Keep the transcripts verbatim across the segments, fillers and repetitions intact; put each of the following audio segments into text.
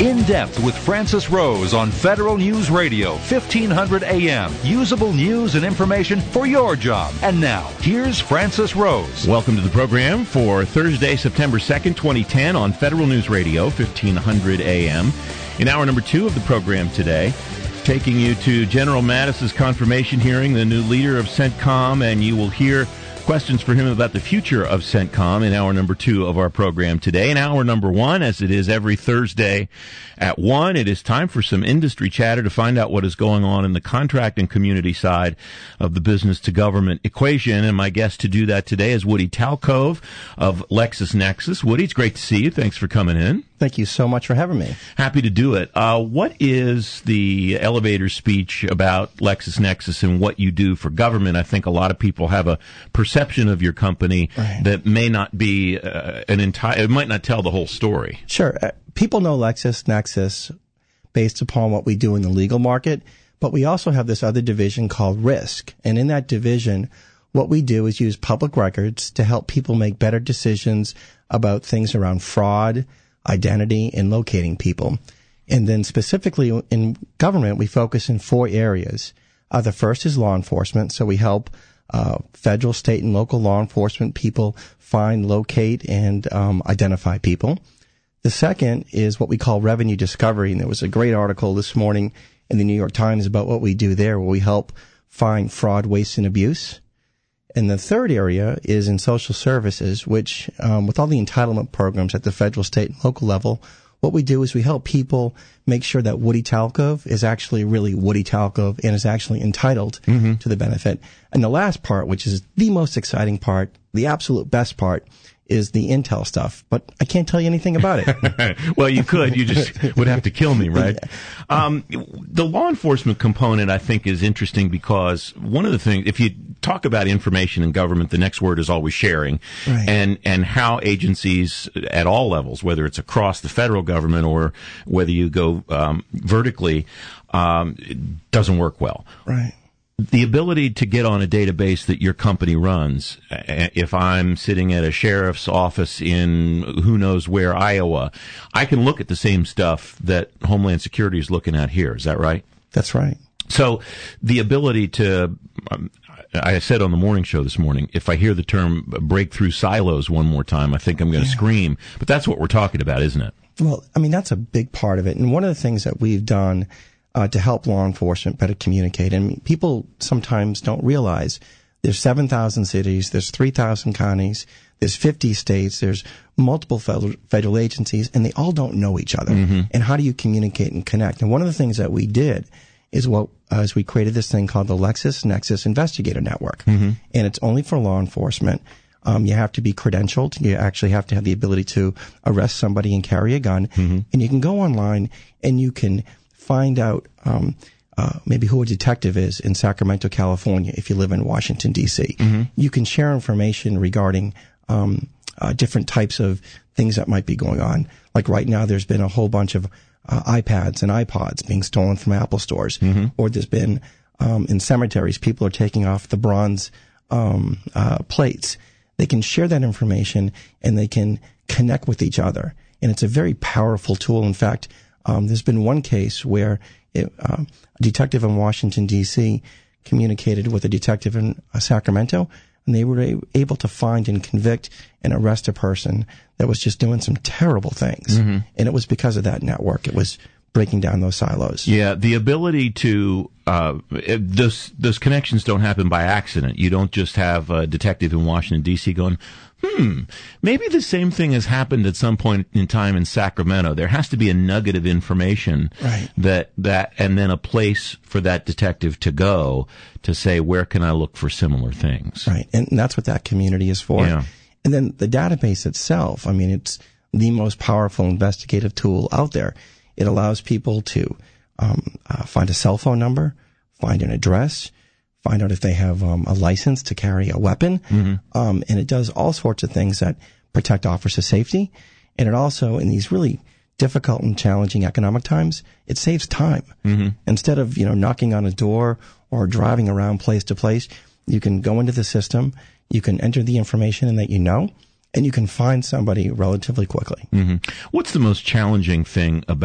In Depth with Francis Rose on Federal News Radio, fifteen hundred A M. Usable news and information for your job. And now, here's Francis Rose. Welcome to the program for Thursday, September second, twenty ten on Federal News Radio, fifteen hundred A M. In hour number two of the program today, taking you to General Mattis's confirmation hearing, the new leader of CENTCOM, and you will hear questions for him about the future of CENTCOM in hour number two of our program today. In hour number one, as it is every Thursday at one, it is time for some industry chatter to find out what is going on in the contract and community side of the business to government equation. And my guest to do that today is Woody Talcove of LexisNexis. Woody, it's great to see you. Thanks for coming in. Thank you so much for having me. Happy to do it. Uh, what is the elevator speech about LexisNexis and what you do for government? I think a lot of people have a perception of your company right. that may not be uh, an entire, it might not tell the whole story. Sure. Uh, people know LexisNexis based upon what we do in the legal market, but we also have this other division called Risk. And in that division, what we do is use public records to help people make better decisions about things around fraud, identity, and locating people. And then specifically in government, we focus in four areas. Uh, the first is law enforcement. So we help uh, federal, state, and local law enforcement people find, locate, and um, identify people. The second is what we call revenue discovery. And there was a great article this morning in the New York Times about what we do there, where we help find fraud, waste, and abuse. And the third area is in social services, which, um, with all the entitlement programs at the federal, state, and local level, what we do is we help people make sure that Woody Talcove is actually really Woody Talcove and is actually entitled mm-hmm. to the benefit. And the last part, which is the most exciting part, the absolute best part, is the intel stuff, but I can't tell you anything about it. Well, you could. You just would have to kill me, right? Yeah. Um, the law enforcement component, I think, is interesting because one of the things, if you talk about information in government, the next word is always sharing, right. and and how agencies at all levels, whether it's across the federal government or whether you go um, vertically, um, it doesn't work well. Right. The ability to get on a database that your company runs, if I'm sitting at a sheriff's office in who knows where, Iowa, I can look at the same stuff that Homeland Security is looking at here. Is that right? That's right. So the ability to, um, I said on the morning show this morning, if I hear the term break through silos one more time, I think I'm going to yeah. scream. But that's what we're talking about, isn't it? Well, I mean, that's a big part of it. And one of the things that we've done Uh, to help law enforcement better communicate. And people sometimes don't realize there's seven thousand cities, there's three thousand counties, there's fifty states, there's multiple federal, federal agencies, and they all don't know each other. Mm-hmm. And how do you communicate and connect? And one of the things that we did is what, uh, is we created this thing called the LexisNexis Investigator Network. Mm-hmm. And it's only for law enforcement. Um, you have to be credentialed. You actually have to have the ability to arrest somebody and carry a gun. Mm-hmm. And you can go online and you can find out um, uh, maybe who a detective is in Sacramento, California, if you live in Washington, D C. Mm-hmm. You can share information regarding um, uh, different types of things that might be going on. Like right now, there's been a whole bunch of uh, iPads and iPods being stolen from Apple stores. Mm-hmm. Or there's been, um, in cemeteries, people are taking off the bronze um, uh, plates. They can share that information and they can connect with each other. And it's a very powerful tool. In fact, Um, there's been one case where it, uh, a detective in Washington, D C communicated with a detective in uh, Sacramento, and they were a- able to find and convict and arrest a person that was just doing some terrible things. Mm-hmm. And it was because of that network. It was breaking down those silos. Yeah, the ability to, uh, those, those connections don't happen by accident. You don't just have a detective in Washington, D C going, hmm, maybe the same thing has happened at some point in time in Sacramento. There has to be a nugget of information right. that, that, and then a place for that detective to go to say, where can I look for similar things? Right. And that's what that community is for. Yeah. And then the database itself, I mean, it's the most powerful investigative tool out there. It allows people to um, uh, find a cell phone number, find an address, find out if they have um, a license to carry a weapon. Mm-hmm. Um, and it does all sorts of things that protect officer safety. And it also, in these really difficult and challenging economic times, it saves time. Mm-hmm. Instead of, you know, knocking on a door or driving around place to place, you can go into the system, you can enter the information in that you know, and you can find somebody relatively quickly. Mm-hmm. What's the most challenging thing about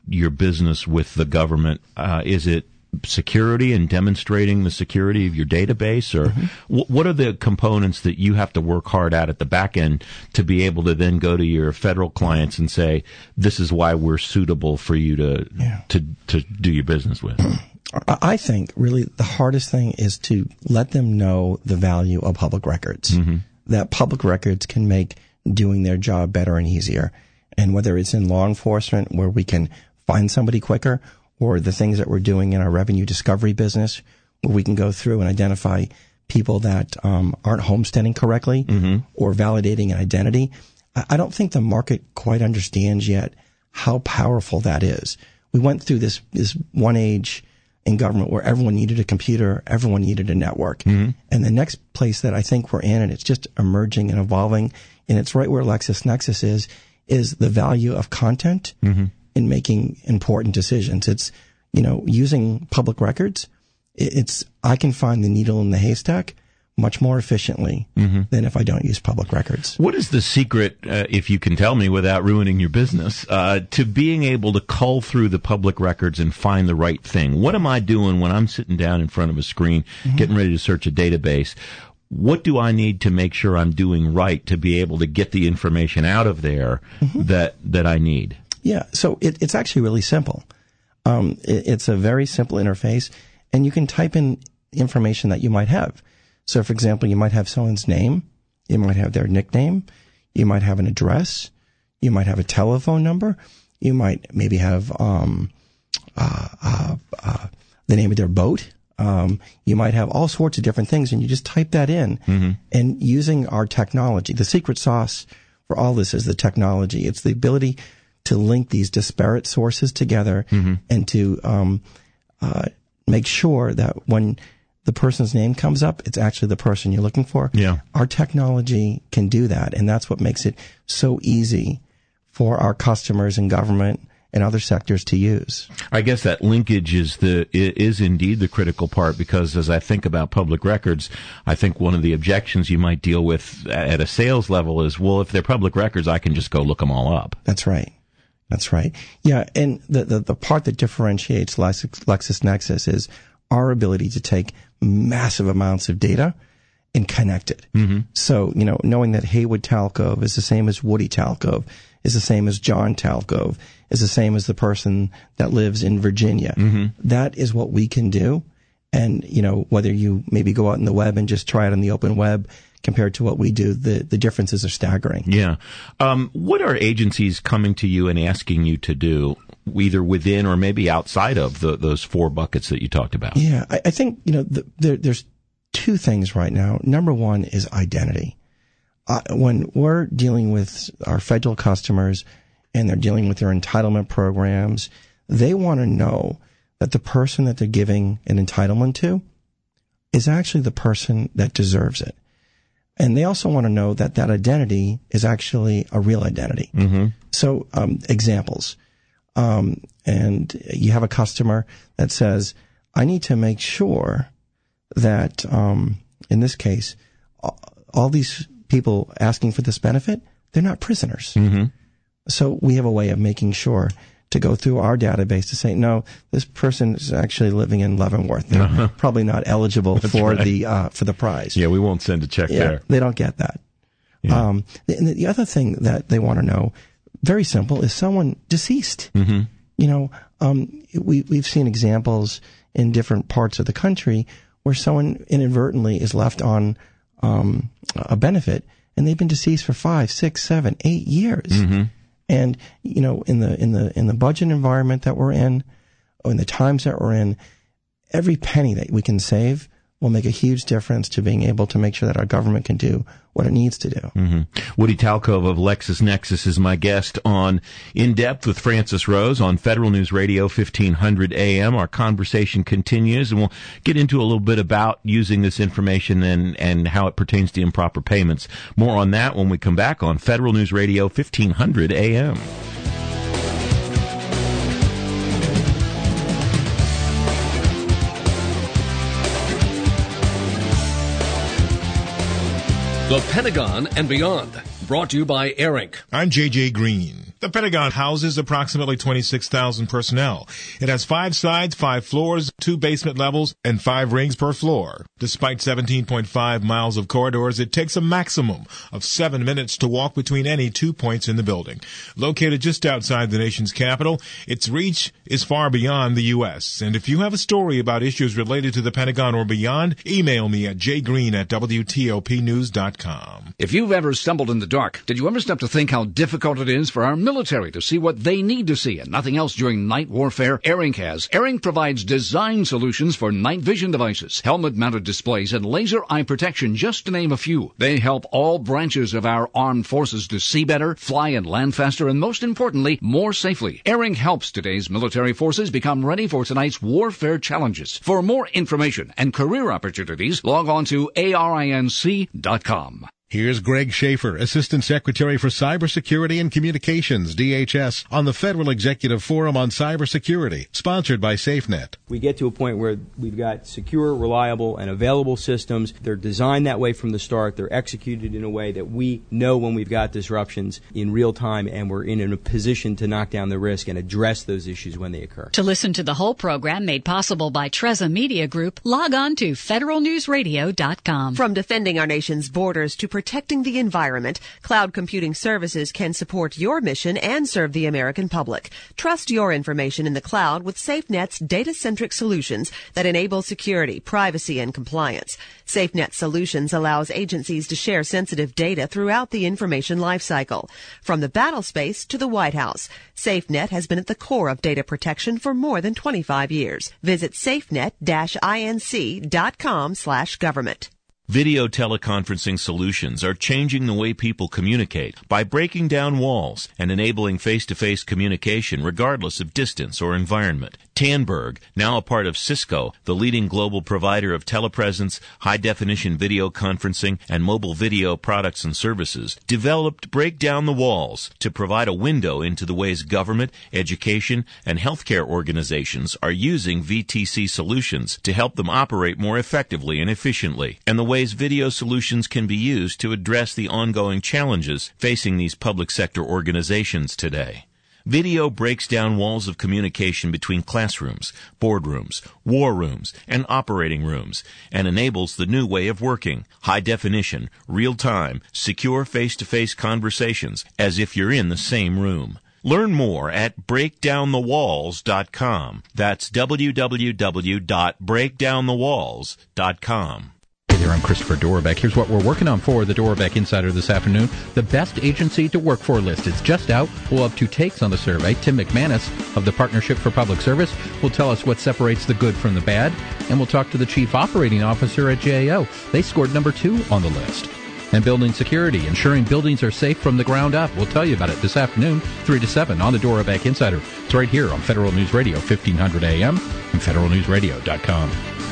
your business with the government? Uh, is it security and demonstrating the security of your database, or mm-hmm. w- what are the components that you have to work hard at at the back end to be able to then go to your federal clients and say, this is why we're suitable for you to yeah. to to do your business with? I think really the hardest thing is to let them know the value of public records, mm-hmm. that public records can make doing their job better and easier. And whether it's in law enforcement where we can find somebody quicker, or the things that we're doing in our revenue discovery business, where we can go through and identify people that um, aren't homesteading correctly mm-hmm. or validating an identity. I don't think the market quite understands yet how powerful that is. We went through this, this one age in government where everyone needed a computer, everyone needed a network. Mm-hmm. And the next place that I think we're in, and it's just emerging and evolving, and it's right where LexisNexis is, is the value of content. Mm-hmm. in making important decisions. It's, you know, using public records. It's, I can find the needle in the haystack much more efficiently mm-hmm. than if I don't use public records. What is the secret, uh, if you can tell me without ruining your business, uh, to being able to cull through the public records and find the right thing? What am I doing when I'm sitting down in front of a screen, mm-hmm. getting ready to search a database? What do I need to make sure I'm doing right to be able to get the information out of there mm-hmm. that, that I need? Yeah, so it, it's actually really simple. Um, it, it's a very simple interface, and you can type in information that you might have. So, for example, you might have someone's name, you might have their nickname, you might have an address, you might have a telephone number, you might maybe have um, uh, uh, uh, the name of their boat. Um, you might have all sorts of different things, and you just type that in. Mm-hmm. And using our technology, the secret sauce for all this is the technology. It's the ability to link these disparate sources together mm-hmm. and to um, uh, make sure that when the person's name comes up, it's actually the person you're looking for. Yeah. Our technology can do that, and that's what makes it so easy for our customers in government and other sectors to use. I guess that linkage is the is indeed the critical part, because as I think about public records, I think one of the objections you might deal with at a sales level is, well, if they're public records, I can just go look them all up. That's right. That's right. Yeah, and the, the, the part that differentiates Lex, LexisNexis is our ability to take massive amounts of data and connect it. Mm-hmm. So, you know, knowing that Haywood Talcove is the same as Woody Talcove, is the same as John Talcove, is the same as the person that lives in Virginia. Mm-hmm. That is what we can do. And, you know, whether you maybe go out in the web and just try it on the open web compared to what we do, the, the differences are staggering. Yeah. Um, what are agencies coming to you and asking you to do, either within or maybe outside of the, those four buckets that you talked about? Yeah, I, I think, you know, the, there, there's two things right now. Number one is identity. Uh, when we're dealing with our federal customers and they're dealing with their entitlement programs, they want to know that the person that they're giving an entitlement to is actually the person that deserves it. And they also want to know that that identity is actually a real identity. Mm-hmm. So, um, examples. Um, and you have a customer that says, I need to make sure that, um, in this case, all these people asking for this benefit, they're not prisoners. Mm-hmm. So we have a way of making sure to go through our database to say, no, this person is actually living in Leavenworth. They're uh-huh. probably not eligible for right. the uh, for the prize. Yeah, we won't send a check yeah, there. They don't get that. Yeah. Um, the, the other thing that they want to know, very simple, is someone deceased. Mm-hmm. You know, um, we we've seen examples in different parts of the country where someone inadvertently is left on um, a benefit, and they've been deceased for five, six, seven, eight years. Mm-hmm. And, you know, in the, in the, in the budget environment that we're in, or in the times that we're in, every penny that we can save will make a huge difference to being able to make sure that our government can do what it needs to do. Mm-hmm. Woody Talcove of LexisNexis is my guest on In Depth with Francis Rose on Federal News Radio, fifteen hundred A M. Our conversation continues, and we'll get into a little bit about using this information and, and how it pertains to improper payments. More on that when we come back on Federal News Radio, fifteen hundred A M. The Pentagon and beyond. Brought to you by AirInc. I'm J J Green. The Pentagon houses approximately twenty-six thousand personnel. It has five sides, five floors, two basement levels, and five rings per floor. Despite seventeen point five miles of corridors, it takes a maximum of seven minutes to walk between any two points in the building. Located just outside the nation's capital, its reach is far beyond the U S. And if you have a story about issues related to the Pentagon or beyond, email me at jgreen at w t o p news dot com. If you've ever stumbled in the dark, did you ever stop to think how difficult it is for our military to see what they need to see and nothing else during night warfare? AirInc has. AirInc provides design solutions for night vision devices, helmet-mounted displays, and laser eye protection, just to name a few. They help all branches of our armed forces to see better, fly and land faster, and most importantly, more safely. AirInc helps today's military forces become ready for tonight's warfare challenges. For more information and career opportunities, log on to A R I N C dot com. Here's Greg Schaefer, Assistant Secretary for Cybersecurity and Communications, D H S, on the Federal Executive Forum on Cybersecurity, sponsored by SafeNet. We get to a point where we've got secure, reliable, and available systems. They're designed that way from the start. They're executed in a way that we know when we've got disruptions in real time, and we're in a position to knock down the risk and address those issues when they occur. To listen to the whole program made possible by Treza Media Group, log on to federal news radio dot com. From defending our nation's borders to protecting the environment, cloud computing services can support your mission and serve the American public. Trust your information in the cloud with SafeNet's data-centric solutions that enable security, privacy, and compliance. SafeNet Solutions allows agencies to share sensitive data throughout the information lifecycle. From the battle space to the White House, SafeNet has been at the core of data protection for more than twenty-five years. Visit safenet dash inc dot com slash government. Video teleconferencing solutions are changing the way people communicate by breaking down walls and enabling face-to-face communication regardless of distance or environment. Tandberg, now a part of Cisco, the leading global provider of telepresence, high-definition video conferencing, and mobile video products and services, developed Break Down the Walls to provide a window into the ways government, education, and healthcare organizations are using V T C solutions to help them operate more effectively and efficiently, and the ways video solutions can be used to address the ongoing challenges facing these public sector organizations today. Video breaks down walls of communication between classrooms, boardrooms, war rooms, and operating rooms, and enables the new way of working, high-definition, real-time, secure face-to-face conversations as if you're in the same room. Learn more at break down the walls dot com. That's w w w dot break down the walls dot com. Hey there, I'm Christopher Dorbeck. Here's what we're working on for the Dorbeck Insider this afternoon. The best agency to work for list. It's just out. We'll have two takes on the survey. Tim McManus of the Partnership for Public Service will tell us what separates the good from the bad. And we'll talk to the Chief Operating Officer at J A O. They scored number two on the list. And building security, ensuring buildings are safe from the ground up. We'll tell you about it this afternoon, three to seven on the Dorbeck Insider. It's right here on Federal News Radio, fifteen hundred A M and federal news radio dot com.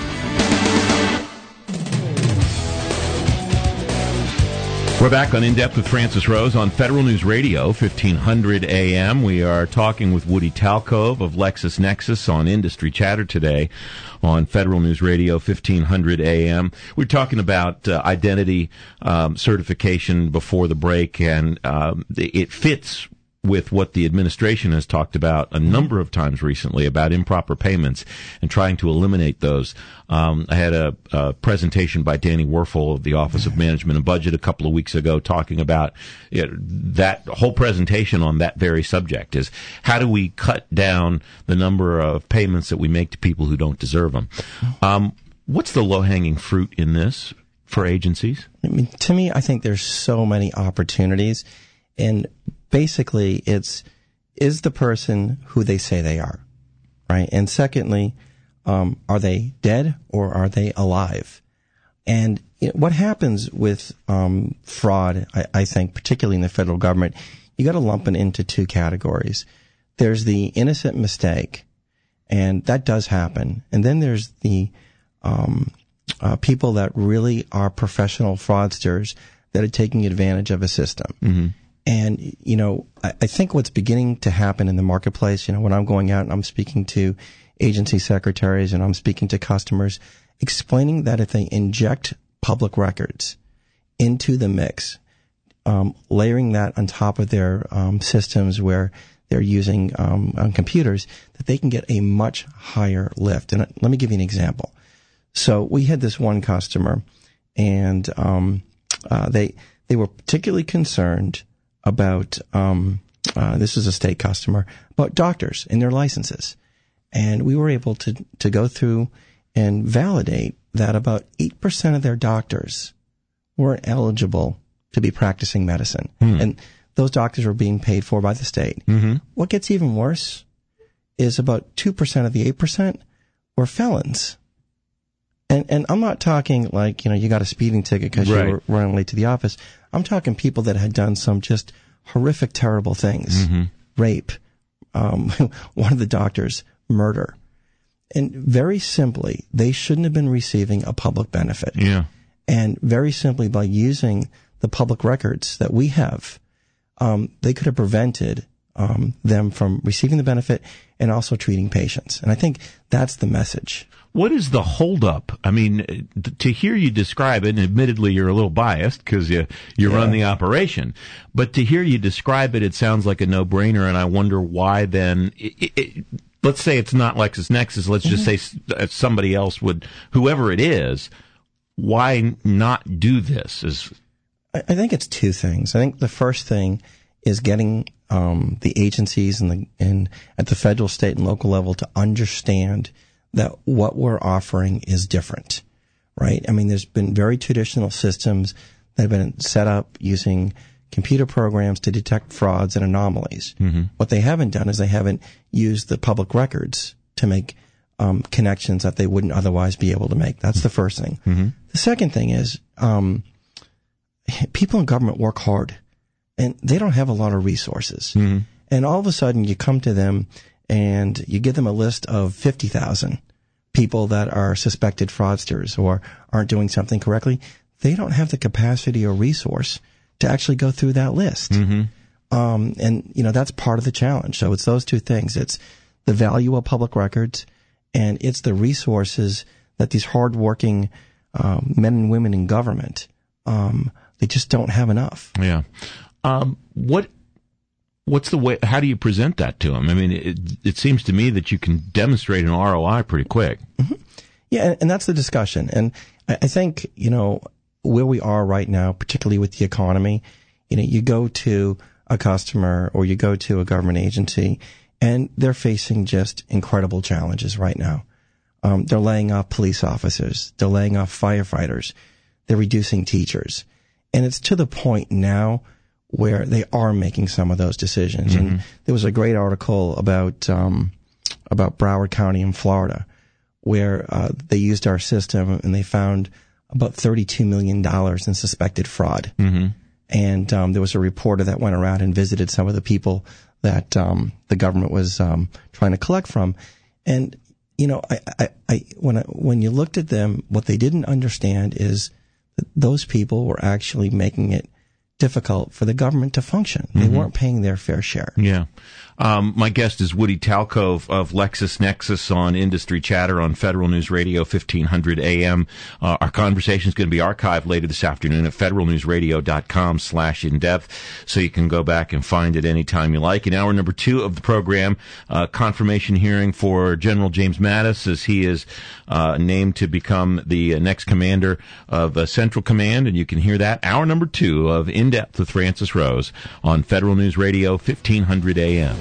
We're back on In Depth with Francis Rose on Federal News Radio, fifteen hundred A M. We are talking with Woody Talcove of LexisNexis on Industry Chatter today on Federal News Radio, fifteen hundred A M. We're talking about uh, identity um, certification before the break, and um, it fits with what the administration has talked about a number of times recently about improper payments and trying to eliminate those. Um, I had a, a presentation by Danny Werfel of the Office of Management and Budget a couple of weeks ago talking about you know, that whole presentation on that very subject is how do we cut down the number of payments that we make to people who don't deserve them. Um, what's the low-hanging fruit in this for agencies? I mean, to me, I think there's so many opportunities, and basically, it's, is the person who they say they are, right? And secondly, um, are they dead or are they alive? And you know, what happens with um, fraud, I, I think, particularly in the federal government, you got to lump it into two categories. There's the innocent mistake, and that does happen. And then there's the um, uh, people that really are professional fraudsters that are taking advantage of a system. Mm-hmm. And, you know, I, I think what's beginning to happen in the marketplace, you know, when I'm going out and I'm speaking to agency secretaries and I'm speaking to customers, explaining that if they inject public records into the mix, um, layering that on top of their um, systems where they're using um, on computers, that they can get a much higher lift. And let me give you an example. So we had this one customer, and um, uh, they they were particularly concerned about um, uh, this is a state customer, about doctors and their licenses. And we were able to to go through and validate that about eight percent of their doctors weren't eligible to be practicing medicine. Hmm. And those doctors were being paid for by the state. Mm-hmm. What gets even worse is about two percent of the eight percent were felons. And and I'm not talking like, you know, you got a speeding ticket because right. you were running late to the office. I'm talking people that had done some just horrific, terrible things. Mm-hmm. Rape. Um, one of the doctors, murder. And very simply, they shouldn't have been receiving a public benefit. Yeah. And very simply, by using the public records that we have, um, they could have prevented um, them from receiving the benefit and also treating patients. And I think that's the message. What is the holdup? I mean, to hear you describe it, and admittedly you're a little biased because you, you yeah. run the operation, but to hear you describe it, it sounds like a no-brainer, and I wonder why then... It, it, let's say it's not LexisNexis. Let's just mm-hmm. say somebody else would, whoever it is, why not do this? Is I think it's two things. I think the first thing is getting um, the agencies and the and at the federal, state, and local level to understand that what we're offering is different, right? I mean, there's been very traditional systems that have been set up using computer programs to detect frauds and anomalies. Mm-hmm. What they haven't done is they haven't used the public records to make um, connections that they wouldn't otherwise be able to make. That's the first thing. Mm-hmm. The second thing is um, people in government work hard, and they don't have a lot of resources. Mm-hmm. And all of a sudden, you come to them and you give them a list of fifty thousand people that are suspected fraudsters or aren't doing something correctly. They don't have the capacity or resource to actually go through that list. Mm-hmm. Um, and, you know, that's part of the challenge. So it's those two things. It's the value of public records, and it's the resources that these hardworking um, men and women in government, um, they just don't have enough. Yeah. Um, what, what's the way, how do you present that to them? I mean, it, it seems to me that you can demonstrate an R O I pretty quick. Mm-hmm. Yeah, and, and that's the discussion. And I, I think, you know, where we are right now, particularly with the economy, you know, you go to a customer or you go to a government agency and they're facing just incredible challenges right now. Um, they're laying off police officers. They're laying off firefighters. They're reducing teachers. And it's to the point now where they are making some of those decisions. Mm-hmm. And there was a great article about, um, about Broward County in Florida where, uh, they used our system and they found about thirty-two million dollars in suspected fraud. Mm-hmm. And um, there was a reporter that went around and visited some of the people that um, the government was um, trying to collect from. And, you know, I, I, I, when I, when you looked at them, what they didn't understand is that those people were actually making it difficult for the government to function. They mm-hmm. weren't paying their fair share. Yeah. Um, my guest is Woody Talcove of LexisNexis on Industry Chatter on Federal News Radio, fifteen hundred A M. Uh, our conversation is going to be archived later this afternoon at federalnewsradio.com slash in-depth, so you can go back and find it anytime you like. In hour number two of the program, uh, confirmation hearing for General James Mattis as he is uh, named to become the next commander of uh, Central Command, and you can hear that. Hour number two of In-Depth with Francis Rose on Federal News Radio, fifteen hundred A M.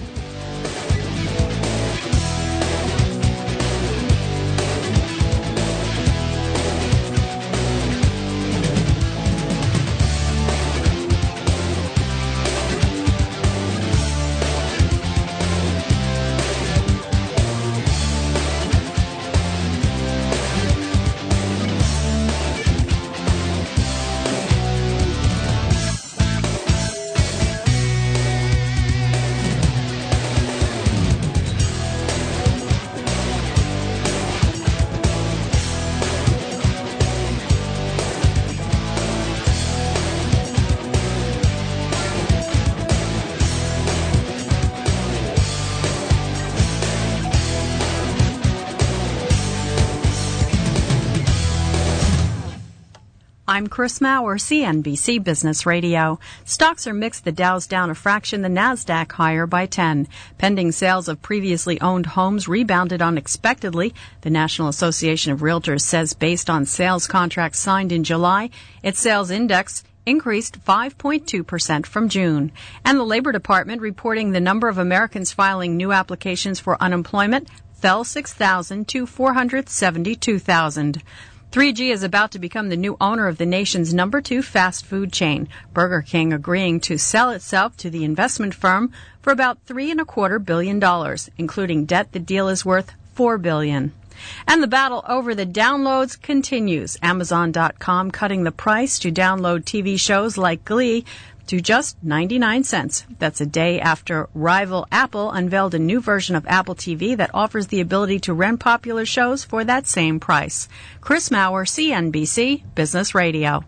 I'm Chris Maurer, C N B C Business Radio. Stocks are mixed. The Dow's down a fraction, the Nasdaq higher by ten. Pending sales of previously owned homes rebounded unexpectedly. The National Association of Realtors says based on sales contracts signed in July, its sales index increased five point two percent from June. And the Labor Department reporting the number of Americans filing new applications for unemployment fell six thousand to four hundred seventy-two thousand. three G is about to become the new owner of the nation's number two fast food chain, Burger King agreeing to sell itself to the investment firm for about three and a quarter billion dollars, including debt. The deal is worth four billion dollars. And the battle over the downloads continues. Amazon dot com cutting the price to download T V shows like Glee to just ninety-nine cents. That's a day after rival Apple unveiled a new version of Apple T V that offers the ability to rent popular shows for that same price. Chris Maurer, C N B C Business Radio.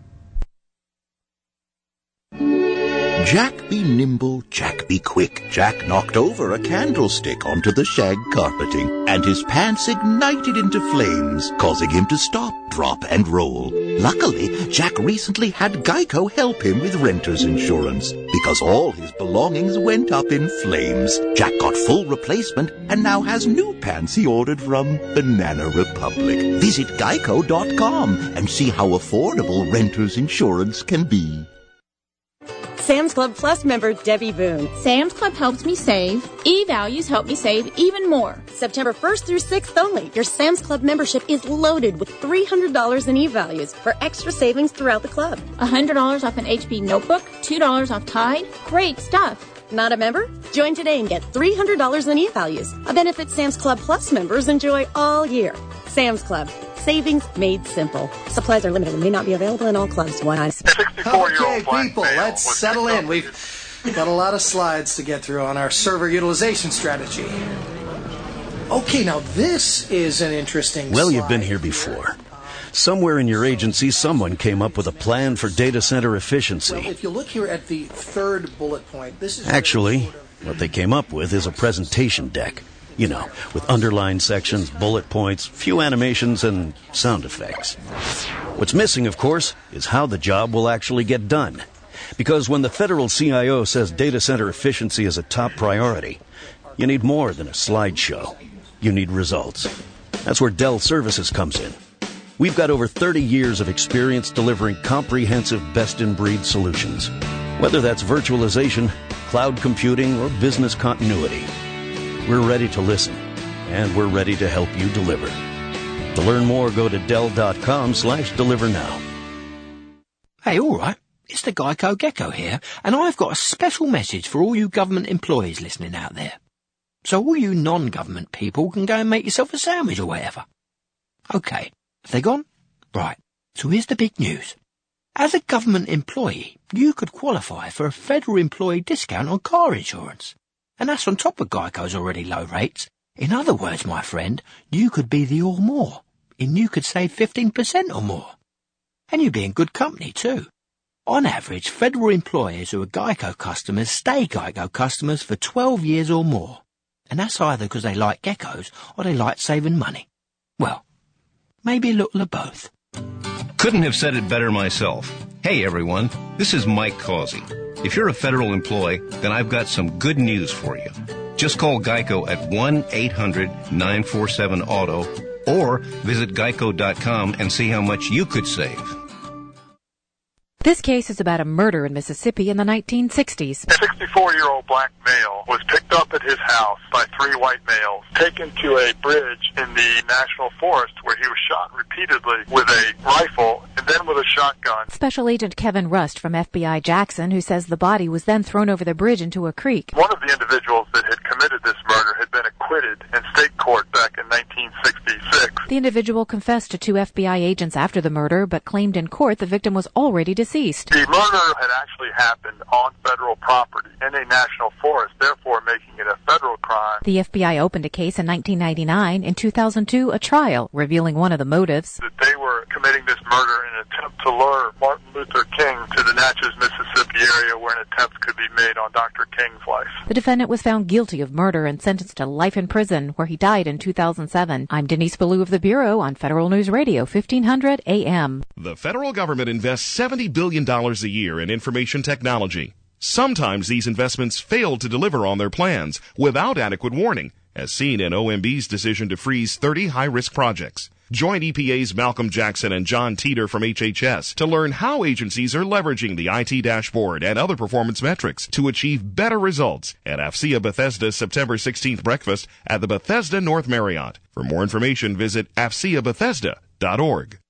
Jack be nimble, Jack be quick. Jack knocked over a candlestick onto the shag carpeting, and his pants ignited into flames, causing him to stop, drop, and roll. Luckily, Jack recently had Geico help him with renter's insurance, because all his belongings went up in flames. Jack got full replacement and now has new pants he ordered from Banana Republic. Visit geico dot com and see how affordable renter's insurance can be. Sam's Club Plus member Debbie Boone. Sam's Club helps me save. E-Values help me save even more. September first through sixth only. Your Sam's Club membership is loaded with three hundred dollars in E-Values for extra savings throughout the club. one hundred dollars off an H P notebook, two dollars off Tide. Great stuff. Not a member? Join today and get three hundred dollars in E-Values, a benefit Sam's Club Plus members enjoy all year. Sam's Club. Savings made simple. Supplies are limited and may not be available in all clubs. One eye. Okay, people, let's settle in. We've got a lot of slides to get through on our server utilization strategy. Okay, now this is an interesting Well, slide. you've been here before. Somewhere in your agency, someone came up with a plan for data center efficiency. Well, if you look here at the third bullet point, this is... Actually, what they came up with is a presentation deck. You know, with underlined sections, bullet points, few animations, and sound effects. What's missing, of course, is how the job will actually get done. Because when the federal C I O says data center efficiency is a top priority, you need more than a slideshow. You need results. That's where Dell Services comes in. We've got over thirty years of experience delivering comprehensive best-in-breed solutions. Whether that's virtualization, cloud computing, or business continuity. We're ready to listen, and we're ready to help you deliver. To learn more, go to Dell.com slash deliver now. Hey, all right. It's the Geico Gecko here, and I've got a special message for all you government employees listening out there. So all you non-government people can go and make yourself a sandwich or whatever. Okay, have they gone? Right, so here's the big news. As a government employee, you could qualify for a federal employee discount on car insurance. And that's on top of Geico's already low rates. In other words, my friend, you could be the or more, and you could save fifteen percent or more. And you'd be in good company, too. On average, federal employees who are Geico customers stay Geico customers for twelve years or more. And that's either because they like geckos or they like saving money. Well, maybe a little of both. Couldn't have said it better myself. Hey, everyone, this is Mike Causey. If you're a federal employee, then I've got some good news for you. Just call Geico at one eight hundred nine four seven auto or visit geico dot com and see how much you could save. This case is about a murder in Mississippi in the nineteen sixties. A sixty-four-year-old black male was picked up at his house by three white males, taken to a bridge in the National Forest where he was shot repeatedly with a rifle and then with a shotgun. Special Agent Kevin Rust from F B I Jackson, who says the body was then thrown over the bridge into a creek. One of the individuals that had committed this murder had been acquitted in state court back in nineteen sixty-six. The individual confessed to two F B I agents after the murder, but claimed in court the victim was already deceased. The murder had actually happened on federal property in a national forest, therefore making it a federal crime. The F B I opened a case in nineteen ninety-nine. In two thousand two, a trial, revealing one of the motives. That they were committing this murder in an attempt to lure Martin Luther King to the Natchez, Mississippi area where an attempt could be made on Doctor King's life. The defendant was found guilty of murder and sentenced to life in prison, where he died in two thousand seven. I'm Denise Ballou of the Bureau on Federal News Radio, fifteen hundred A M. The federal government invests seventy billion dollars a year in information technology. Sometimes these investments fail to deliver on their plans without adequate warning, as seen in O M B's decision to freeze thirty high-risk projects. Join E P A's Malcolm Jackson and John Teeter from H H S to learn how agencies are leveraging the I T dashboard and other performance metrics to achieve better results at AFCEA Bethesda's September sixteenth breakfast at the Bethesda North Marriott. For more information, visit A F C E A Bethesda dot org.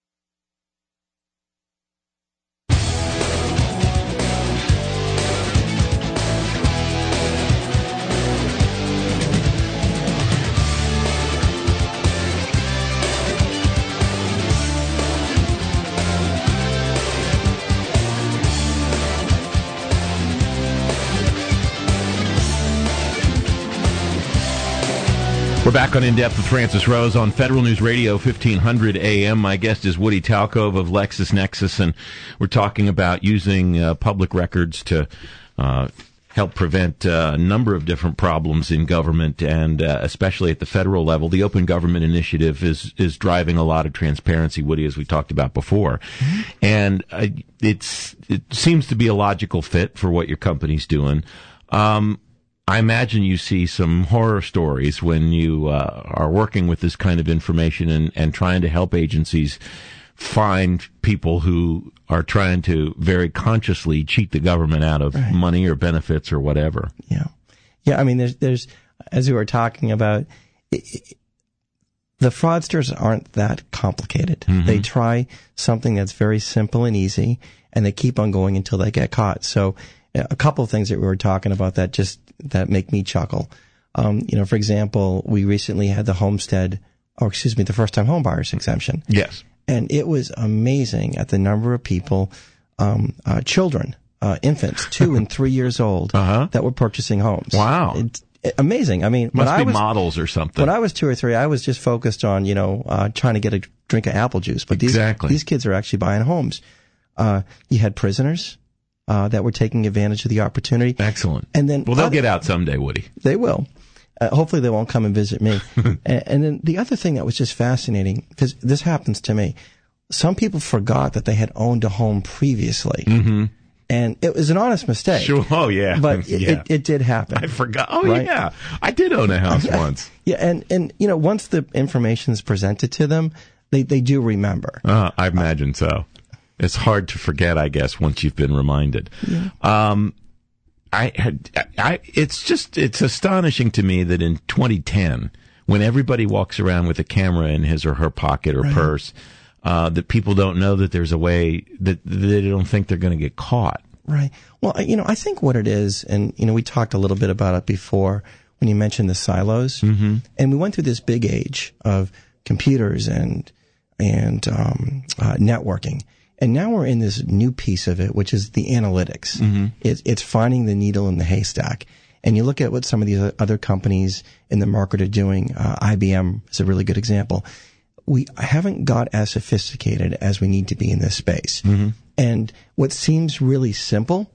We're back on In Depth with Francis Rose on Federal News Radio, fifteen hundred A M. My guest is Woody Talcove of LexisNexis, and we're talking about using uh, public records to uh, help prevent uh, a number of different problems in government, and uh, especially at the federal level. The Open Government Initiative is is driving a lot of transparency, Woody, as we talked about before. Mm-hmm. And uh, it's it seems to be a logical fit for what your company's doing. Um I imagine you see some horror stories when you uh, are working with this kind of information and, and trying to help agencies find people who are trying to very consciously cheat the government out of right. money or benefits or whatever. Yeah. Yeah, I mean, there's, there's as we were talking about, it, it, the fraudsters aren't that complicated. Mm-hmm. They try something that's very simple and easy, and they keep on going until they get caught. So a couple of things that we were talking about that just that make me chuckle. Um, you know, for example, we recently had the homestead, or excuse me, the first-time home buyers exemption. Yes. And it was amazing at the number of people, um, uh, children, uh, infants, two and three years old, uh-huh. that were purchasing homes. Wow. It's it, amazing. I mean, must when be I was, models or something. When I was two or three, I was just focused on, you know, uh, trying to get a drink of apple juice. But these, exactly. these kids are actually buying homes. Uh, you had prisoners. Uh, that were taking advantage of the opportunity. Excellent. And then, well, they'll other, get out someday, Woody. They will. Uh, hopefully they won't come and visit me. and, and then the other thing that was just fascinating, because this happens to me, some people forgot that they had owned a home previously. Mm-hmm. And it was an honest mistake. Sure. Oh, yeah. But it, yeah. it, it did happen. I forgot. Oh, right? yeah. I did own a house once. Yeah. And, and, you know, once the information is presented to them, they, they do remember. Uh, I imagine uh, so. It's hard to forget, I guess, once you've been reminded. Yeah. Um, I had, I, it's just, it's astonishing to me that in twenty ten, when everybody walks around with a camera in his or her pocket or right. purse, uh, that people don't know that there's a way that they don't think they're going to get caught. Right. Well, you know, I think what it is, and, you know, we talked a little bit about it before when you mentioned the silos, mm-hmm. and we went through this big age of computers and, and, um, uh, networking. And now we're in this new piece of it, which is the analytics. Mm-hmm. It's, it's finding the needle in the haystack. And you look at what some of these other companies in the market are doing. Uh, I B M is a really good example. We haven't got as sophisticated as we need to be in this space. Mm-hmm. And what seems really simple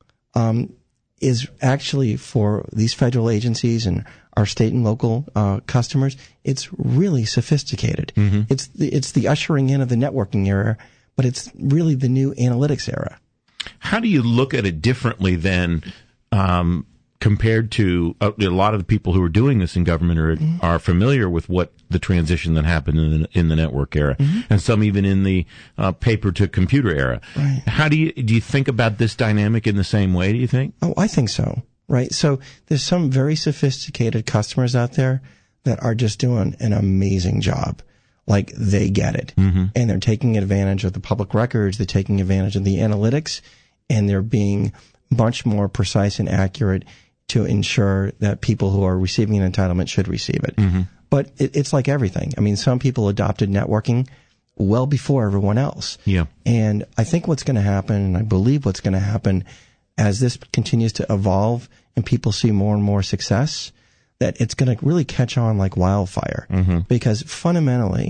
um, is actually for these federal agencies and our state and local uh, customers, it's really sophisticated. Mm-hmm. It's the, it's the ushering in of the networking era. But it's really the new analytics era. How do you look at it differently than um, compared to uh, a lot of the people who are doing this in government are, mm-hmm. are familiar with what the transition that happened in the, in the network era, mm-hmm. and some even in the uh, paper to computer era. Right. How do you do you think about this dynamic in the same way? Do you think? Oh, I think so. Right. So there's some very sophisticated customers out there that are just doing an amazing job. Like they get it, mm-hmm. and they're taking advantage of the public records. They're taking advantage of the analytics, and they're being much more precise and accurate to ensure that people who are receiving an entitlement should receive it. Mm-hmm. But it, it's like everything. I mean, some people adopted networking well before everyone else. Yeah. And I think what's going to happen, and I believe what's going to happen as this continues to evolve and people see more and more success, that it's going to really catch on like wildfire. Mm-hmm. Because fundamentally,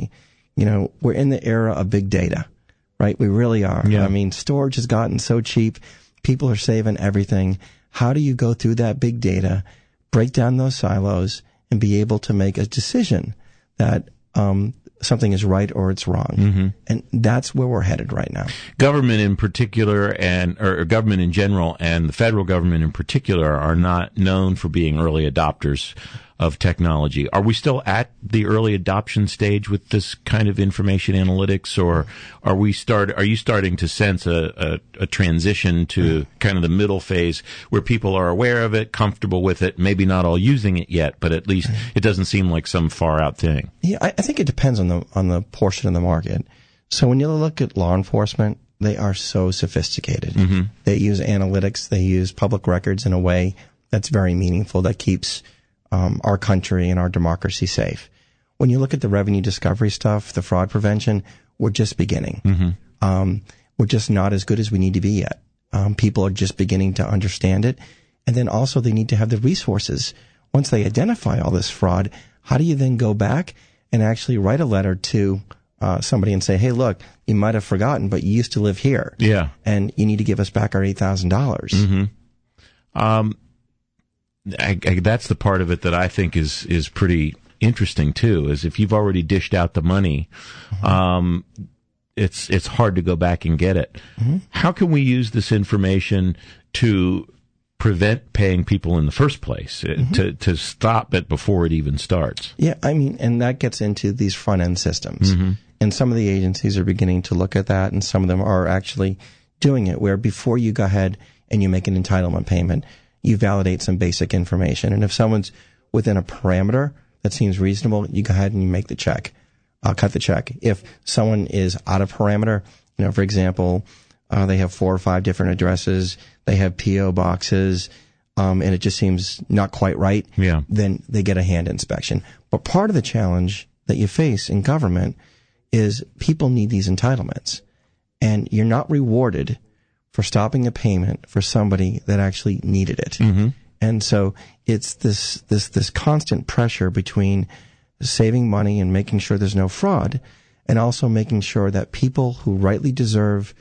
you know, we're in the era of big data, right? We really are. Yeah. I mean, storage has gotten so cheap. People are saving everything. How do you go through that big data, break down those silos, and be able to make a decision that um, something is right or it's wrong? Mm-hmm. And that's where we're headed right now. Government in particular, and or government in general, and the federal government in particular, are not known for being early adopters of technology. Are we still at the early adoption stage with this kind of information analytics, or are we start? Are you starting to sense a, a, a transition to kind of the middle phase where people are aware of it, comfortable with it, maybe not all using it yet, but at least it doesn't seem like some far out thing? Yeah, I, I think it depends on the on the portion of the market. So when you look at law enforcement, they are so sophisticated. Mm-hmm. They use analytics. They use public records in a way that's very meaningful, that keeps Um, our country and our democracy safe. When you look at the revenue discovery stuff, the fraud prevention, we're just beginning. Mm-hmm. Um, we're just not as good as we need to be yet. Um, people are just beginning to understand it. And then also they need to have the resources. Once they identify all this fraud, how do you then go back and actually write a letter to uh, somebody and say, hey, look, you might have forgotten, but you used to live here. Yeah. And you need to give us back our eight thousand dollars. Mm-hmm. Um, I, I, that's the part of it that I think is, is pretty interesting too, is if you've already dished out the money, mm-hmm. um, it's, it's hard to go back and get it. Mm-hmm. How can we use this information to prevent paying people in the first place, mm-hmm. to, to stop it before it even starts? Yeah. I mean, and that gets into these front end systems. Mm-hmm. And some of the agencies are beginning to look at that, and some of them are actually doing it, where before you go ahead and you make an entitlement payment, you validate some basic information. And if someone's within a parameter that seems reasonable, you go ahead and you make the check, uh, cut the check. If someone is out of parameter, you know, for example, uh, they have four or five different addresses, they have P O boxes, um, and it just seems not quite right, yeah. then they get a hand inspection. But part of the challenge that you face in government is people need these entitlements, and you're not rewarded for stopping a payment for somebody that actually needed it. Mm-hmm. And so it's this, this, this constant pressure between saving money and making sure there's no fraud, and also making sure that people who rightly deserve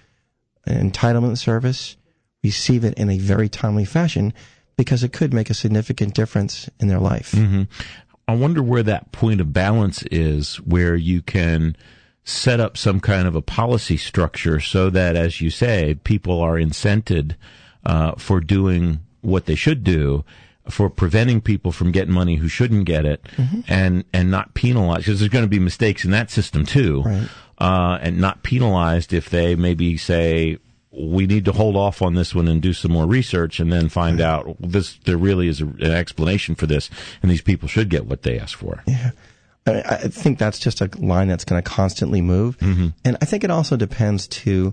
an entitlement service receive it in a very timely fashion, because it could make a significant difference in their life. Mm-hmm. I wonder where that point of balance is, where you can set up some kind of a policy structure so that, as you say, people are incented uh, for doing what they should do, for preventing people from getting money who shouldn't get it, mm-hmm. and and not penalized, because there's going to be mistakes in that system too, right. uh, and not penalized if they maybe say, we need to hold off on this one and do some more research, and then find right. out this there really is a, an explanation for this, and these people should get what they asked for. Yeah. I think that's just a line that's going to constantly move. Mm-hmm. And I think it also depends, too,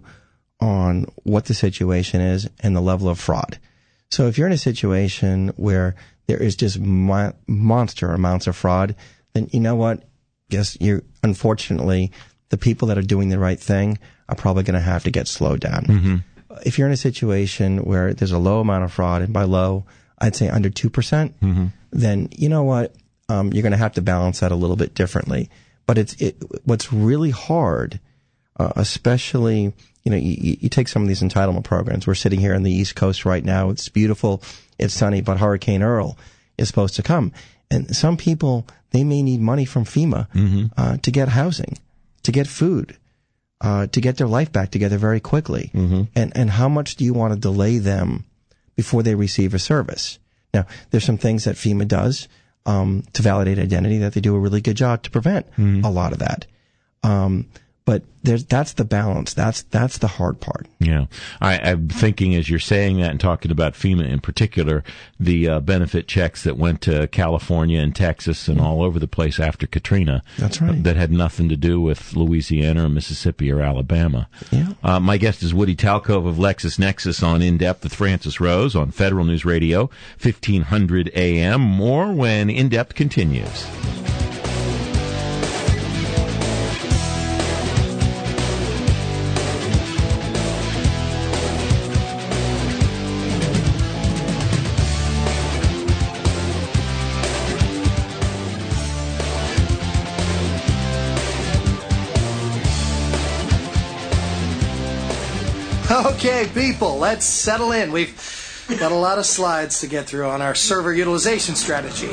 on what the situation is and the level of fraud. So if you're in a situation where there is just mo- monster amounts of fraud, then you know what? Guess you unfortunately, the people that are doing the right thing are probably going to have to get slowed down. Mm-hmm. If you're in a situation where there's a low amount of fraud, and by low, I'd say under two percent, mm-hmm. then you know what? Um, you're going to have to balance that a little bit differently. But it's it, what's really hard, uh, especially, you know, you, you take some of these entitlement programs. We're sitting here on the East Coast right now. It's beautiful. It's sunny, but Hurricane Earl is supposed to come. And some people, they may need money from FEMA mm-hmm. uh, to get housing, to get food, uh, to get their life back together very quickly. Mm-hmm. And, and how much do you want to delay them before they receive a service? Now, there's some things that FEMA does Um, to validate identity that they do a really good job to prevent mm-hmm. a lot of that. Um, but there's, that's the balance. That's, that's the hard part. Yeah. I, I'm thinking, as you're saying that and talking about FEMA in particular, the uh, benefit checks that went to California and Texas and mm-hmm. all over the place after Katrina. That's right. That had nothing to do with Louisiana or Mississippi or Alabama. Yeah. Uh, my guest is Woody Talcove of LexisNexis on In Depth with Francis Rose on Federal News Radio, fifteen hundred A M. More when In Depth continues. Okay, people, let's settle in. We've got a lot of slides to get through on our server utilization strategy.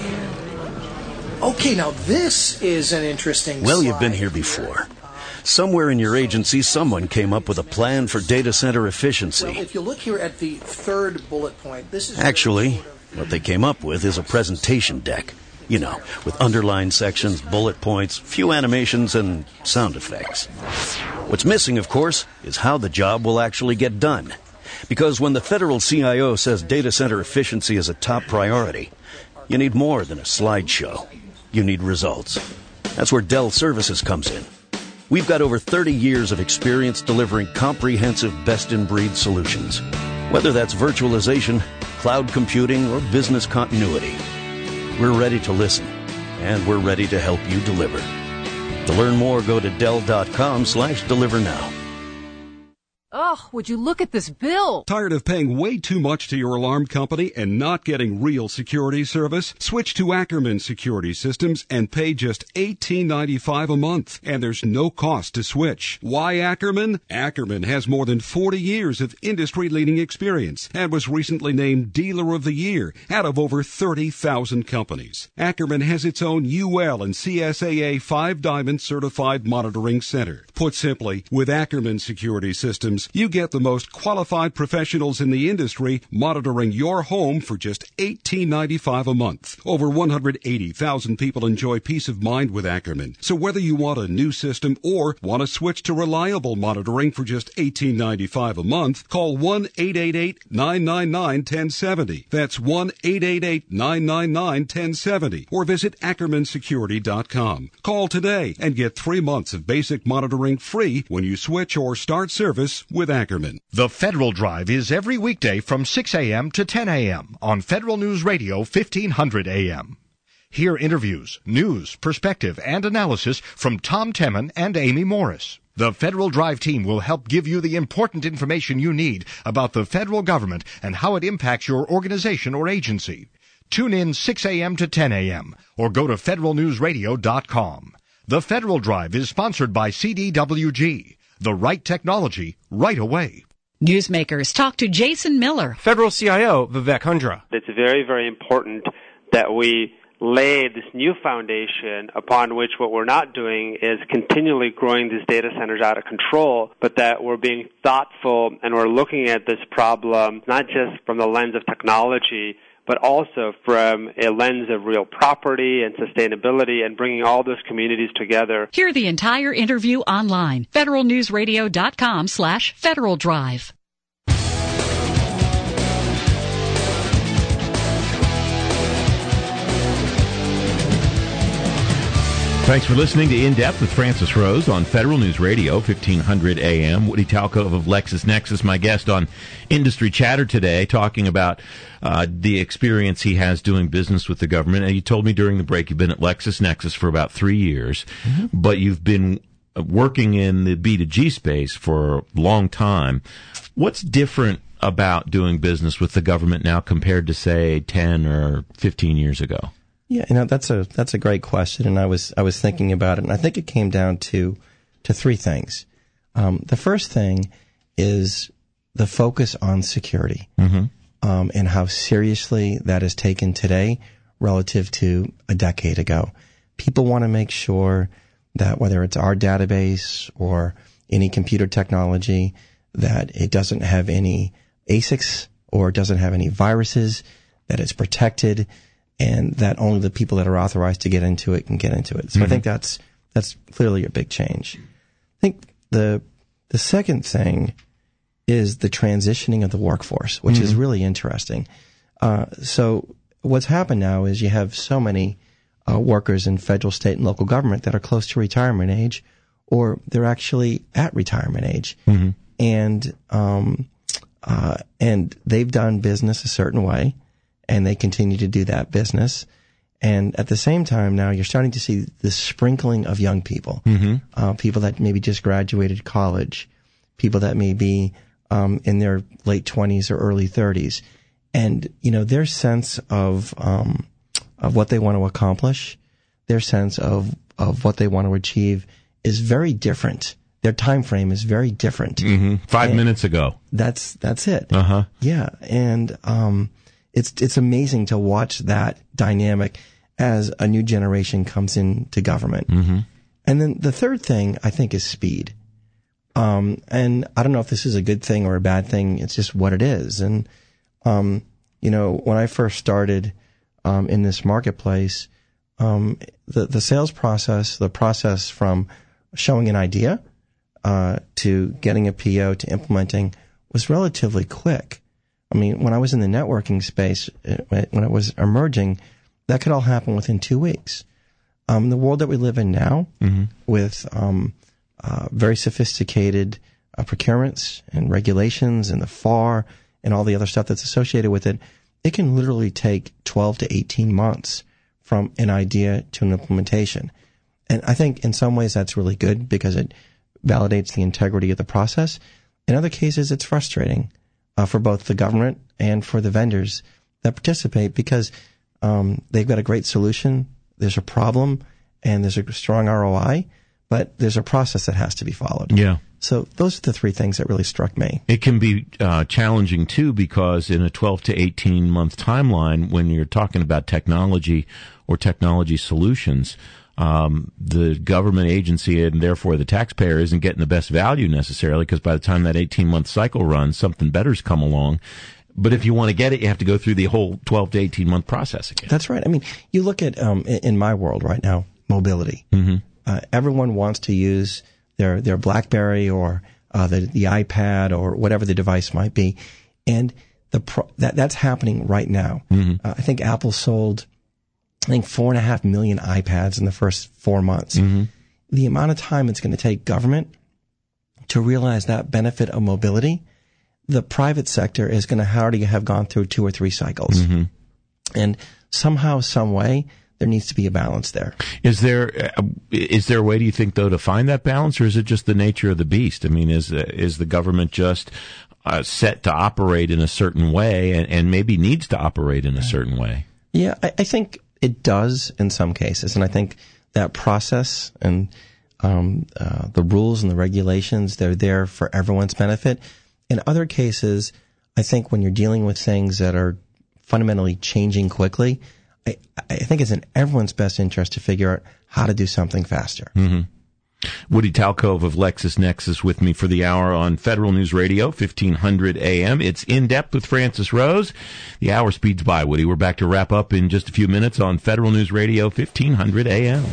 Okay, now this is an interesting Well, slide. you've been here before. Somewhere in your agency, someone came up with a plan for data center efficiency. Well, if you look here at the third bullet point, this is... Actually, what they came up with is a presentation deck. You know, with underlined sections, bullet points, few animations, and sound effects. What's missing, of course, is how the job will actually get done. Because when the federal C I O says data center efficiency is a top priority, you need more than a slideshow. You need results. That's where Dell Services comes in. We've got over thirty years of experience delivering comprehensive best-in-breed solutions. Whether that's virtualization, cloud computing, or business continuity. We're ready to listen, and we're ready to help you deliver. To learn more, go to Dell.com slash deliver now. Ugh, would you look at this bill? Tired of paying way too much to your alarm company and not getting real security service? Switch to Ackerman Security Systems and pay just eighteen ninety-five a month. And there's no cost to switch. Why Ackerman? Ackerman has more than forty years of industry-leading experience and was recently named Dealer of the Year out of over thirty thousand companies. Ackerman has its own U L and C S A A five diamond certified monitoring center. Put simply, with Ackerman Security Systems, you get the most qualified professionals in the industry monitoring your home for just eighteen ninety-five a month. Over one hundred eighty thousand people enjoy peace of mind with Ackerman. So whether you want a new system or want to switch to reliable monitoring for just eighteen ninety-five a month, call one eight eight eight, nine nine nine, one oh seven oh. That's one eight eight eight, nine nine nine, one oh seven oh. Or visit Ackerman Security dot com. Call today and get three months of basic monitoring free when you switch or start service with Ackerman. The Federal Drive is every weekday from six a.m. to ten a.m. on Federal News Radio fifteen hundred A M. Hear interviews, news, perspective, and analysis from Tom Temin and Amy Morris. The Federal Drive team will help give you the important information you need about the federal government and how it impacts your organization or agency. Tune in six a.m. to ten a.m. or go to Federal News Radio dot com. The Federal Drive is sponsored by C D W G. The right technology, right away. Newsmakers talk to Jason Miller. Federal C I O Vivek Hundra. It's very, very important that we lay this new foundation upon which what we're not doing is continually growing these data centers out of control, but that we're being thoughtful and we're looking at this problem not just from the lens of technology, but also from a lens of real property and sustainability and bringing all those communities together. Hear the entire interview online. Federal News Radio dot com slash Federal Drive. Thanks for listening to In Depth with Francis Rose on Federal News Radio, fifteen hundred A M. Woody Talcove of LexisNexis, my guest on Industry Chatter today, talking about uh, the experience he has doing business with the government. And you told me during the break you've been at LexisNexis for about three years, mm-hmm. but you've been working in the B two G space for a long time. What's different about doing business with the government now compared to, say, ten or fifteen years ago? Yeah, you know, that's a that's a great question, and I was I was thinking about it, and I think it came down to to three things. Um, the first thing is the focus on security, mm-hmm. um, and how seriously that is taken today relative to a decade ago. People want to make sure that whether it's our database or any computer technology, that it doesn't have any A S I Cs or doesn't have any viruses, that it's protected, and that only the people that are authorized to get into it can get into it. So mm-hmm. I think that's that's clearly a big change. I think the the second thing is the transitioning of the workforce, which mm-hmm. is really interesting. Uh, so what's happened now is you have so many uh, workers in federal, state, and local government that are close to retirement age, or they're actually at retirement age, mm-hmm. and um, uh, and they've done business a certain way. And they continue to do that business. And at the same time now, you're starting to see the sprinkling of young people, mm-hmm. uh, people that maybe just graduated college, people that may be um, in their late twenties or early thirties. And, you know, their sense of um, of what they want to accomplish, their sense of, of what they want to achieve is very different their time frame is very different. Mm-hmm. Five and minutes ago. That's that's it. Uh huh. Yeah, and um, it's it's amazing to watch that dynamic as a new generation comes into government. Mm-hmm. And then the third thing I think is speed. Um, and I don't know if this is a good thing or a bad thing. It's just what it is. And um, you know, when I first started um, in this marketplace, um, the the sales process, the process from showing an idea uh, to getting a P O to implementing was relatively quick. I mean, when I was in the networking space, when it was emerging, that could all happen within two weeks. Um, the world that we live in now, mm-hmm. with um, uh, very sophisticated uh, procurements and regulations and the F A R and all the other stuff that's associated with it, it can literally take twelve to eighteen months from an idea to an implementation. And I think in some ways that's really good because it validates the integrity of the process. In other cases, it's frustrating uh, for both the government and for the vendors that participate because um, they've got a great solution, there's a problem, and there's a strong R O I, but there's a process that has to be followed. Yeah. So those are the three things that really struck me. It can be uh, challenging, too, because in a twelve to eighteen month timeline, when you're talking about technology or technology solutions, um, the government agency and therefore the taxpayer isn't getting the best value necessarily because by the time that eighteen month cycle runs, something better's come along. But if you want to get it, you have to go through the whole twelve to eighteen month process again. That's right. I mean, you look at, um, in my world right now, mobility. Mm-hmm. Uh, everyone wants to use their, their BlackBerry or, uh, the, the iPad or whatever the device might be. And the, pro- that, that's happening right now. Mm-hmm. Uh, I think Apple sold, I think four and a half million iPads in the first four months. Mm-hmm. The amount of time it's going to take government to realize that benefit of mobility, the private sector is going to already have gone through two or three cycles. Mm-hmm. And somehow, some way, there needs to be a balance there. Is there uh, is there a way, do you think, though, to find that balance, or is it just the nature of the beast? I mean, is uh, is the government just uh, set to operate in a certain way and, and maybe needs to operate in a certain way? Yeah, I, I think it does in some cases. And I think that process and um, uh, the rules and the regulations, they're there for everyone's benefit. In other cases, I think when you're dealing with things that are fundamentally changing quickly, I, I think it's in everyone's best interest to figure out how to do something faster. Mm-hmm. Woody Talcove of LexisNexis with me for the hour on Federal News Radio, fifteen hundred A M. It's In Depth with Francis Rose. The hour speeds by, Woody. We're back to wrap up in just a few minutes on Federal News Radio, fifteen hundred A M.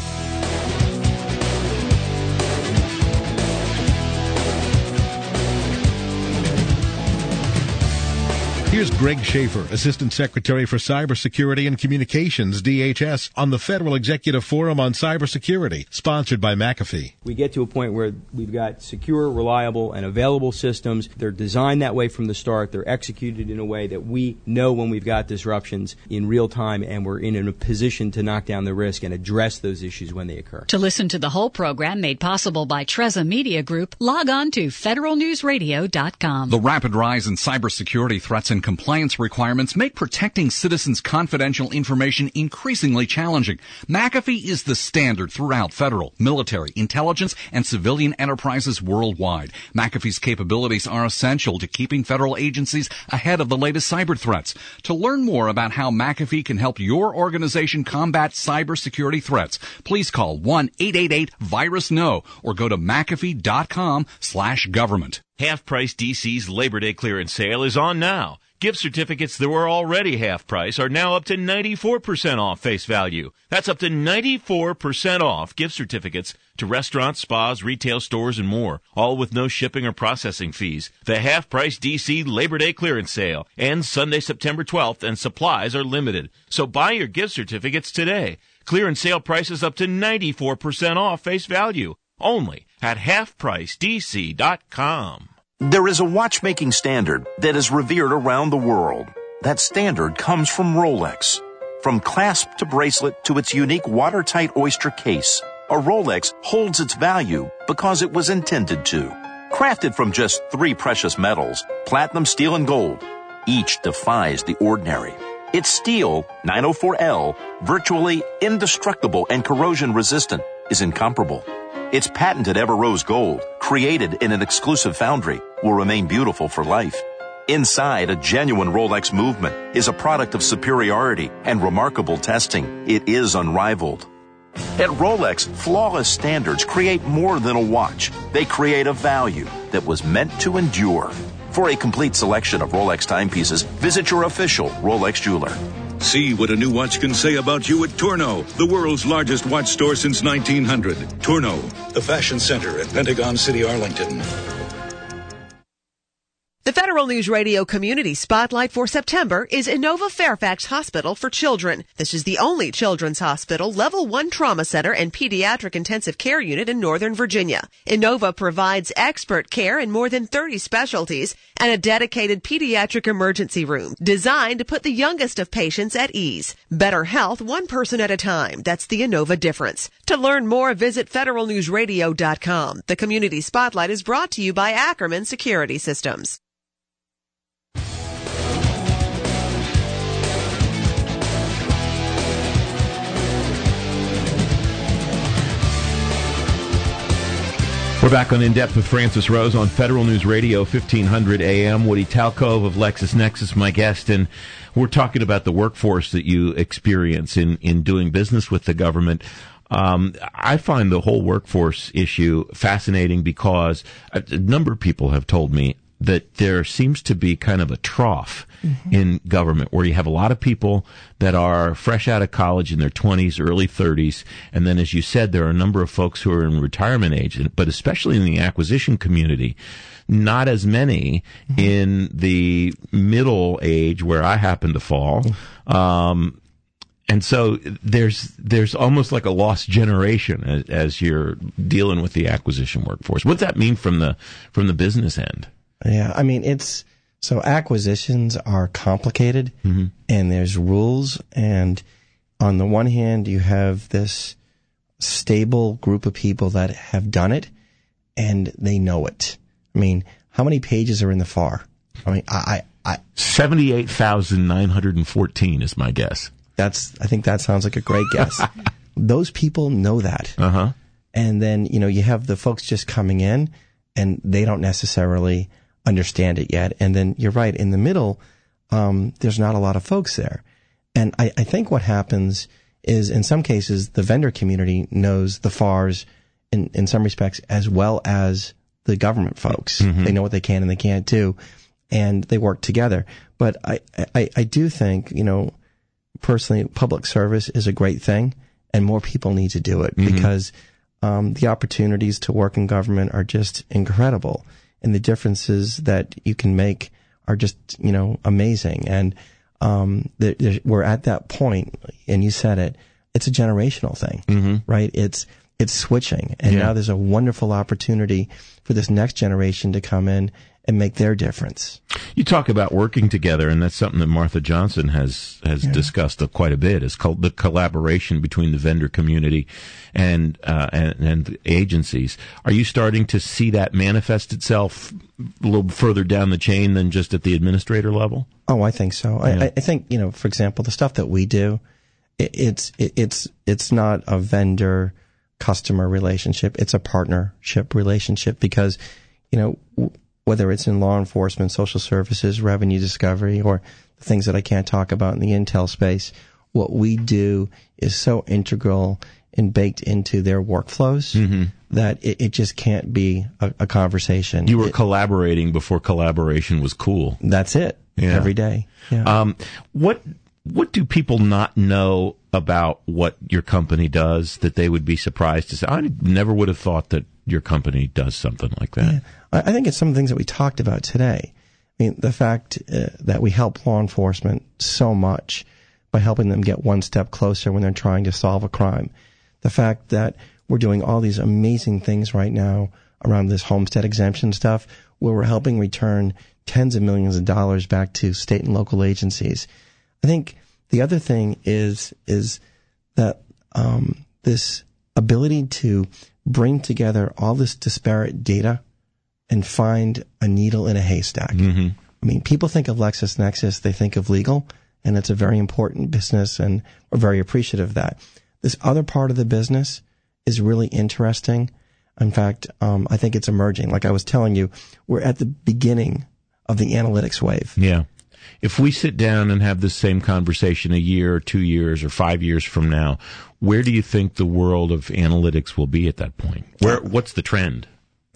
Here's Greg Schaefer, Assistant Secretary for Cybersecurity and Communications, D H S, on the Federal Executive Forum on Cybersecurity, sponsored by McAfee. We get to a point where we've got secure, reliable, and available systems. They're designed that way from the start. They're executed in a way that we know when we've got disruptions in real time, and we're in a position to knock down the risk and address those issues when they occur. To listen to the whole program made possible by Treza Media Group, log on to federal news radio dot com. The rapid rise in cybersecurity threats and compliance requirements make protecting citizens' confidential information increasingly challenging. McAfee is the standard throughout federal, military, intelligence, and civilian enterprises worldwide. McAfee's capabilities are essential to keeping federal agencies ahead of the latest cyber threats. To learn more about how McAfee can help your organization combat cybersecurity threats, please call one eight eight eight virus no or go to McAfee.com slash government. Half Price D C's Labor Day clearance sale is on now. Gift certificates that were already half price are now up to ninety-four percent off face value. That's up to ninety-four percent off gift certificates to restaurants, spas, retail stores, and more, all with no shipping or processing fees. The Half Price D C Labor Day clearance sale ends Sunday, September twelfth, and supplies are limited. So buy your gift certificates today. Clearance sale prices up to ninety-four percent off face value, only at half price d c dot com. There is a watchmaking standard that is revered around the world. That standard comes from Rolex. From clasp to bracelet to its unique watertight oyster case, a Rolex holds its value because it was intended to. Crafted from just three precious metals, platinum, steel, and gold, each defies the ordinary. Its steel, nine oh four L, virtually indestructible and corrosion resistant, is incomparable. Its patented Ever-Rose Gold, created in an exclusive foundry, will remain beautiful for life. Inside, a genuine Rolex movement is a product of superiority and remarkable testing. It is unrivaled. At Rolex, flawless standards create more than a watch. They create a value that was meant to endure. For a complete selection of Rolex timepieces, visit your official Rolex jeweler. See what a new watch can say about you at Tourneau, the world's largest watch store since nineteen hundred. Tourneau, the fashion center at Pentagon City, Arlington. The Federal News Radio Community Spotlight for September is Inova Fairfax Hospital for Children. This is the only children's hospital, level one trauma center, and pediatric intensive care unit in Northern Virginia. Inova provides expert care in more than thirty specialties and a dedicated pediatric emergency room designed to put the youngest of patients at ease. Better health, one person at a time. That's the Inova difference. To learn more, visit federal news radio dot com. The Community Spotlight is brought to you by Ackerman Security Systems. We're back on In Depth with Francis Rose on Federal News Radio, fifteen hundred A M. Woody Talcove of LexisNexis, my guest, and we're talking about the workforce that you experience in, in doing business with the government. Um, I find the whole workforce issue fascinating because a, a number of people have told me that there seems to be kind of a trough mm-hmm. in government where you have a lot of people that are fresh out of college in their twenties, early thirties. And then, as you said, there are a number of folks who are in retirement age, but especially in the acquisition community, not as many mm-hmm. in the middle age where I happen to fall. Mm-hmm. Um, and so there's there's almost like a lost generation as, as you're dealing with the acquisition workforce. What's that mean from the from the business end? Yeah, I mean, it's, so acquisitions are complicated mm-hmm. and there's rules. And on the one hand, you have this stable group of people that have done it and they know it. I mean, how many pages are in the F A R? I mean, I, I, I seventy-eight thousand nine hundred fourteen is my guess. That's, I think that sounds like a great guess. Those people know that. Uh-huh. And then, you know, you have the folks just coming in and they don't necessarily understand it yet. And then you're right, in the middle, um, there's not a lot of folks there. And I, I think what happens is, in some cases, the vendor community knows the F A Rs in, in some respects as well as the government folks. Mm-hmm. They know what they can and they can't do, and they work together. But I, I, I do think, you know, personally, public service is a great thing, and more people need to do it mm-hmm. because um, the opportunities to work in government are just incredible. And the differences that you can make are just, you know, amazing. And um, there, there, we're at that point, and you said it, it's a generational thing, mm-hmm. right? It's it's switching. And yeah. now there's a wonderful opportunity for this next generation to come in and make their difference. You talk about working together, and that's something that Martha Johnson has has yeah. discussed quite a bit, is called the collaboration between the vendor community and, uh, and and agencies. Are you starting to see that manifest itself a little further down the chain than just at the administrator level? Oh, I think so. Yeah. I, I think, you know, for example, the stuff that we do, it, it's it, it's it's not a vendor customer relationship; it's a partnership relationship because, you know. W- whether it's in law enforcement, social services, revenue discovery, or the things that I can't talk about in the intel space, what we do is so integral and baked into their workflows mm-hmm. that it, it just can't be a, a conversation. You were it, collaborating before collaboration was cool. That's it. Yeah. Every day. Yeah. Um, what what do people not know about what your company does that they would be surprised to say? I never would have thought that your company does something like that. Yeah. I think it's some of the things that we talked about today. I mean, the fact uh, that we help law enforcement so much by helping them get one step closer when they're trying to solve a crime. The fact that we're doing all these amazing things right now around this homestead exemption stuff, where we're helping return tens of millions of dollars back to state and local agencies. I think the other thing is is that um, this ability to bring together all this disparate data and find a needle in a haystack. Mm-hmm. I mean, people think of LexisNexis, they think of legal, and it's a very important business, and we're very appreciative of that. This other part of the business is really interesting. In fact, um, I think it's emerging. Like I was telling you, we're at the beginning of the analytics wave. Yeah. If we sit down and have this same conversation a year or two years or five years from now, where do you think the world of analytics will be at that point? Where, what's the trend?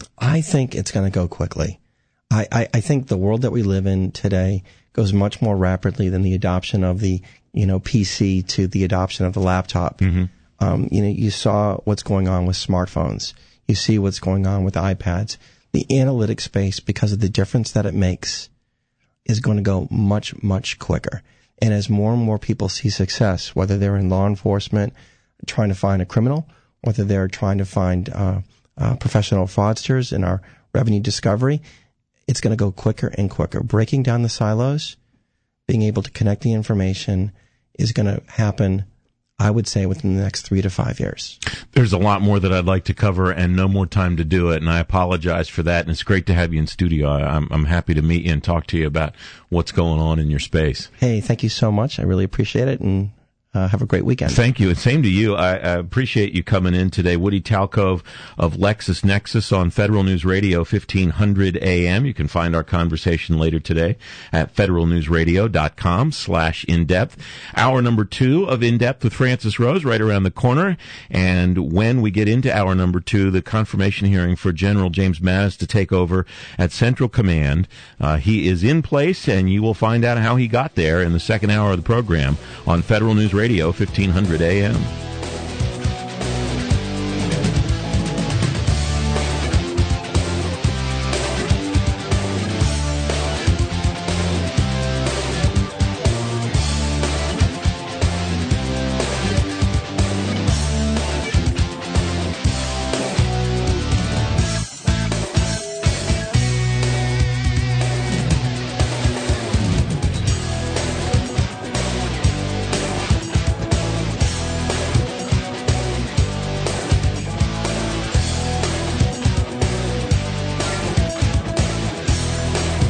I think it's going to go quickly. I, I, I think the world that we live in today goes much more rapidly than the adoption of the, you know, P C to the adoption of the laptop. Mm-hmm. Um, you know, you saw what's going on with smartphones. You see what's going on with iPads. The analytics space, because of the difference that it makes, is going to go much, much quicker. And as more and more people see success, whether they're in law enforcement trying to find a criminal, whether they're trying to find uh, uh, professional fraudsters in our revenue discovery, it's going to go quicker and quicker. Breaking down the silos, being able to connect the information is going to happen, I would say, within the next three to five years. There's a lot more that I'd like to cover and no more time to do it, and I apologize for that, and it's great to have you in studio. I, I'm, I'm happy to meet you and talk to you about what's going on in your space. Hey, thank you so much. I really appreciate it, and Uh, have a great weekend. Thank you. And same to you. I, I appreciate you coming in today. Woody Talcove of LexisNexis on Federal News Radio, fifteen hundred A M. You can find our conversation later today at federalnewsradio.com slash in-depth. Hour number two of In-Depth with Francis Rose right around the corner. And when we get into hour number two, the confirmation hearing for General James Mattis to take over at Central Command. Uh, he is in place, and you will find out how he got there in the second hour of the program on Federal News Radio, fifteen hundred A M.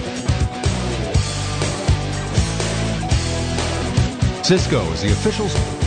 Cisco is the official